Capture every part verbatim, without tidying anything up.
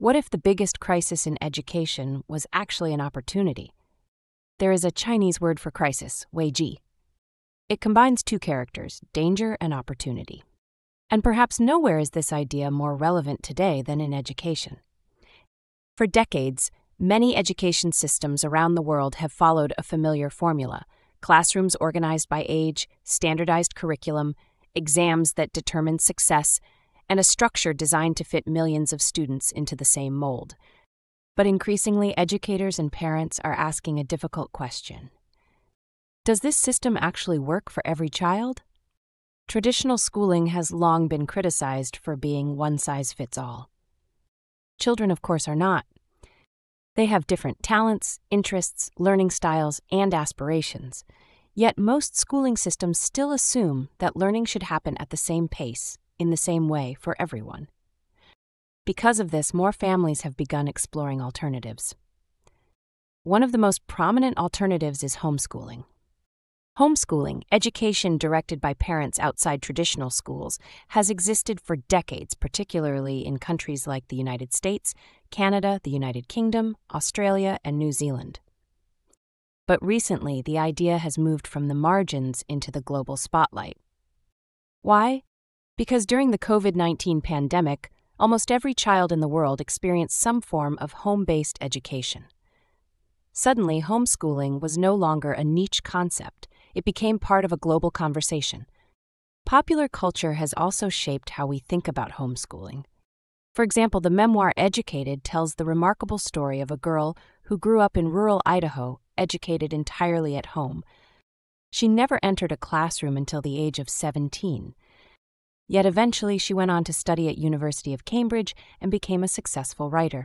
What if the biggest crisis in education was actually an opportunity? There is a Chinese word for crisis, weiji. It combines two characters, danger and opportunity. And perhaps nowhere is this idea more relevant today than in education. For decades, many education systems around the world have followed a familiar formula: classrooms organized by age, standardized curriculum, exams that determine success, and a structure designed to fit millions of students into the same mold. But increasingly, educators and parents are asking a difficult question. Does this system actually work for every child? Traditional schooling has long been criticized for being one-size-fits-all. Children, of course, are not. They have different talents, interests, learning styles, and aspirations. Yet most schooling systems still assume that learning should happen at the same pace, in the same way for everyone. Because of this, more families have begun exploring alternatives. One of the most prominent alternatives is homeschooling. Homeschooling, education directed by parents outside traditional schools, has existed for decades, particularly in countries like the United States, Canada, the United Kingdom, Australia, and New Zealand. But recently, the idea has moved from the margins into the global spotlight. Why? Because during the COVID nineteen pandemic, almost every child in the world experienced some form of home-based education. Suddenly, homeschooling was no longer a niche concept. It became part of a global conversation. Popular culture has also shaped how we think about homeschooling. For example, the memoir Educated tells the remarkable story of a girl who grew up in rural Idaho, educated entirely at home. She never entered a classroom until the age of seventeen. Yet eventually she went on to study at University of Cambridge and became a successful writer.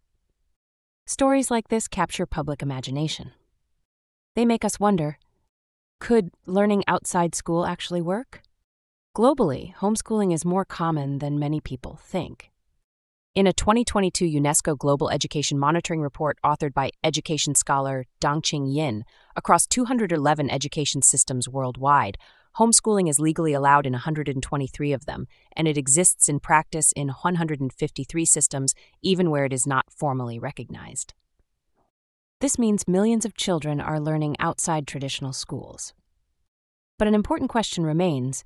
Stories like this capture public imagination. They make us wonder, could learning outside school actually work? Globally, homeschooling is more common than many people think. In a twenty twenty-two UNESCO Global Education Monitoring Report authored by education scholar Dongqing Yin, across two hundred eleven education systems worldwide, homeschooling is legally allowed in one hundred twenty-three of them, and it exists in practice in one hundred fifty-three systems, even where it is not formally recognized. This means millions of children are learning outside traditional schools. But an important question remains: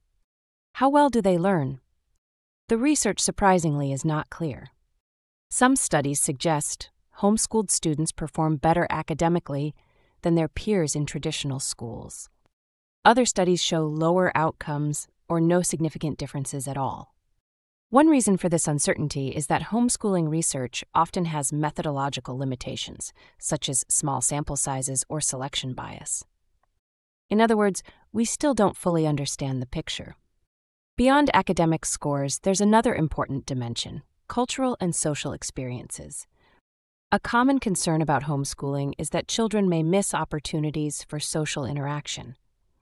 how well do they learn? The research, surprisingly, is not clear. Some studies suggest homeschooled students perform better academically than their peers in traditional schools. Other studies show lower outcomes or no significant differences at all. One reason for this uncertainty is that homeschooling research often has methodological limitations, such as small sample sizes or selection bias. In other words, we still don't fully understand the picture. Beyond academic scores, there's another important dimension: cultural and social experiences. A common concern about homeschooling is that children may miss opportunities for social interaction.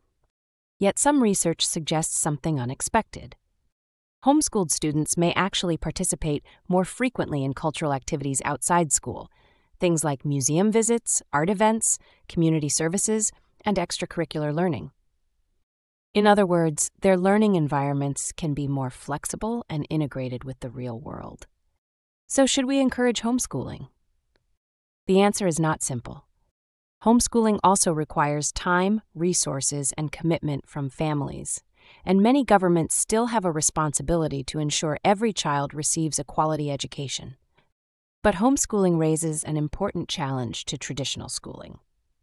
Yet some research suggests something unexpected. Homeschooled students may actually participate more frequently in cultural activities outside school, things like museum visits, art events, community services, and extracurricular learning. In other words, their learning environments can be more flexible and integrated with the real world. So should we encourage homeschooling? The answer is not simple. Homeschooling also requires time, resources, and commitment from families, and many governments still have a responsibility to ensure every child receives a quality education. But homeschooling raises an important challenge to traditional schooling.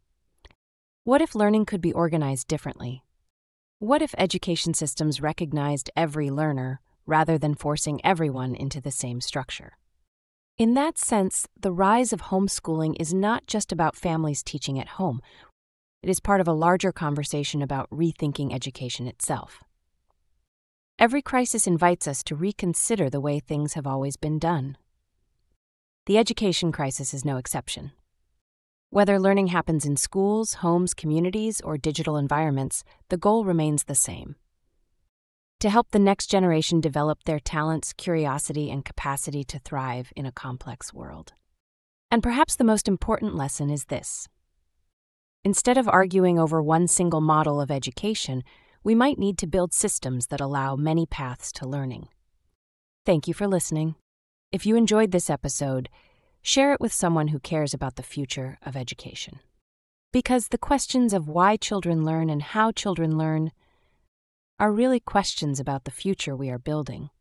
What if learning could be organized differently? What if education systems recognized every learner rather than forcing everyone into the same structure? In that sense, the rise of homeschooling is not just about families teaching at home. It is part of a larger conversation about rethinking education itself. Every crisis invites us to reconsider the way things have always been done. The education crisis is no exception. Whether learning happens in schools, homes, communities, or digital environments, the goal remains the same: to help the next generation develop their talents, curiosity, and capacity to thrive in a complex world. And perhaps the most important lesson is this: instead of arguing over one single model of education, we might need to build systems that allow many paths to learning. Thank you for listening. If you enjoyed this episode, share it with someone who cares about the future of education. Because the questions of why children learn and how children learn are really questions about the future we are building.